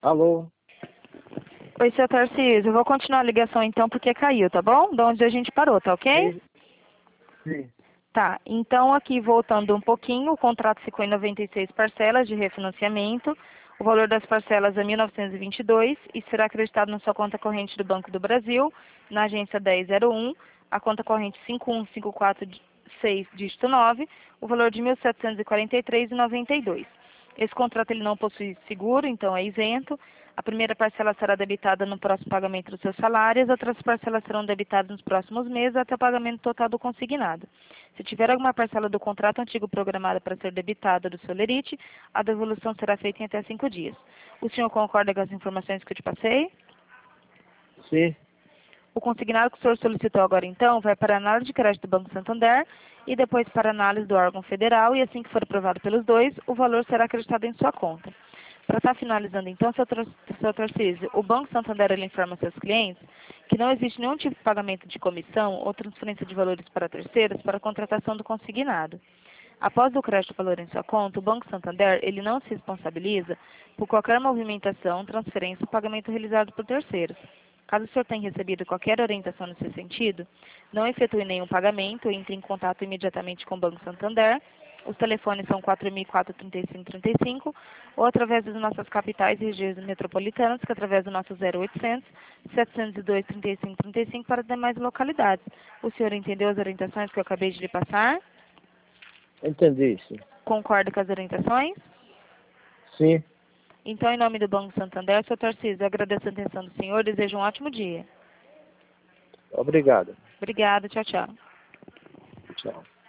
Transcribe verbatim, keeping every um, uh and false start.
Alô? Oi, seu Tarcísio. Eu vou continuar a ligação então porque caiu, tá bom? De onde a gente parou, tá ok? Sim. Sim. Tá. Então, aqui voltando um pouquinho, o contrato ficou em noventa e seis parcelas de refinanciamento. O valor das parcelas é mil novecentos e vinte e dois e será acreditado na sua conta corrente do Banco do Brasil, na agência dez zero um, a conta corrente cinco um cinco quatro seis, dígito nove, o valor de mil setecentos e quarenta e três reais e noventa e dois centavos. Esse contrato ele não possui seguro, então é isento. A primeira parcela será debitada no próximo pagamento dos seus salários, outras parcelas serão debitadas nos próximos meses até o pagamento total do consignado. Se tiver alguma parcela do contrato antigo programada para ser debitada do seu lerite, a devolução será feita em até cinco dias. O senhor concorda com as informações que eu te passei? Sim. O consignado que o senhor solicitou agora, então, vai para a análise de crédito do Banco Santander e depois para a análise do órgão federal, e assim que for aprovado pelos dois, o valor será acreditado em sua conta. Para estar finalizando, então, seu, seu Tarcísio, o Banco Santander ele informa seus clientes que não existe nenhum tipo de pagamento de comissão ou transferência de valores para terceiros para a contratação do consignado. Após o crédito valor em sua conta, o Banco Santander ele não se responsabiliza por qualquer movimentação, transferência ou pagamento realizado por terceiros. Caso o senhor tenha recebido qualquer orientação nesse sentido, não efetue nenhum pagamento, entre em contato imediatamente com o Banco Santander. Os telefones são quatro mil e quatro, trinta e cinco, trinta e cinco, ou através das nossas capitais e regiões metropolitanas, que é através do nosso zero oitocentos, setecentos e dois, trinta e cinco, trinta e cinco para demais localidades. O senhor entendeu as orientações que eu acabei de lhe passar? Entendi isso. Concorda com as orientações? Sim. Então, em nome do Banco Santander, seu Tarcísio, eu agradeço a atenção do senhor, desejo um ótimo dia. Obrigado. Obrigada, tchau, tchau. Tchau.